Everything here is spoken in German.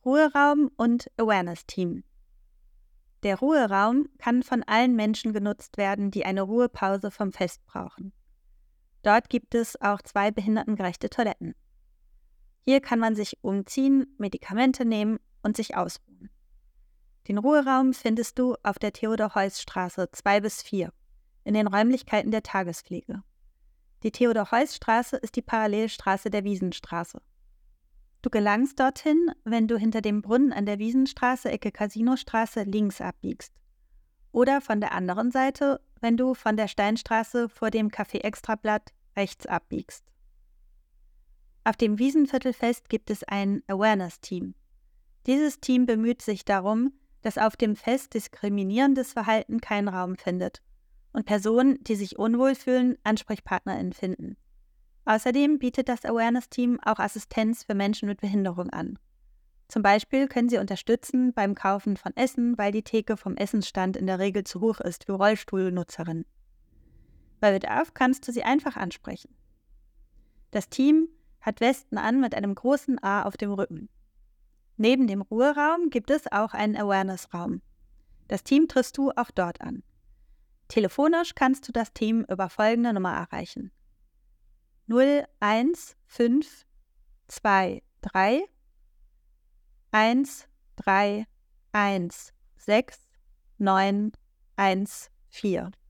Ruheraum und Awareness-Team. Der Ruheraum kann von allen Menschen genutzt werden, die eine Ruhepause vom Fest brauchen. Dort gibt es auch 2 behindertengerechte Toiletten. Hier kann man sich umziehen, Medikamente nehmen und sich ausruhen. Den Ruheraum findest du auf der Theodor-Heuss-Straße 2-4 in den Räumlichkeiten der Tagespflege. Die Theodor-Heuss-Straße ist die Parallelstraße der Wiesenstraße. Du gelangst dorthin, wenn du hinter dem Brunnen an der Wiesenstraße Ecke Casinostraße links abbiegst. Oder von der anderen Seite, wenn du von der Steinstraße vor dem Café Extrablatt rechts abbiegst. Auf dem Wiesenviertelfest gibt es ein Awareness-Team. Dieses Team bemüht sich darum, dass auf dem Fest diskriminierendes Verhalten keinen Raum findet und Personen, die sich unwohl fühlen, AnsprechpartnerInnen finden. Außerdem bietet das Awareness-Team auch Assistenz für Menschen mit Behinderung an. Zum Beispiel können sie unterstützen beim Kaufen von Essen, weil die Theke vom Essensstand in der Regel zu hoch ist für Rollstuhlnutzerinnen. Bei Bedarf kannst du sie einfach ansprechen. Das Team hat Westen an mit einem großen A auf dem Rücken. Neben dem Ruheraum gibt es auch einen Awareness-Raum. Das Team triffst du auch dort an. Telefonisch kannst du das Team über folgende Nummer erreichen: 01523 1316914.